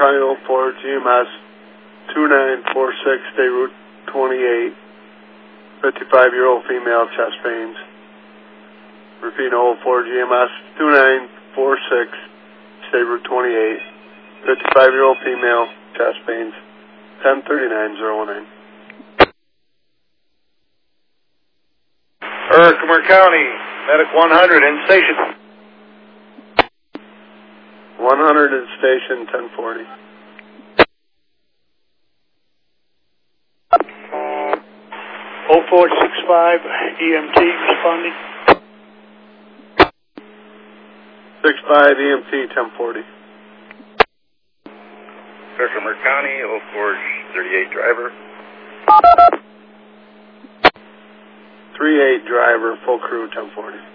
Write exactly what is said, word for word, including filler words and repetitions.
County oh four, G M S two nine four six, State Route twenty-eight, fifty-five-year-old female, chest pains. Repeat, oh four, G M S two nine four six, State Route twenty-eight, fifty-five-year-old female, chest pains, ten thirty-nine oh nine. Herkimer County, Medic one hundred in station. one hundred in station, ten forty. oh four six five, E M T responding. six five E M T, ten forty. Herkimer County, oh four thirty-eight driver. three eight driver, full crew, ten forty.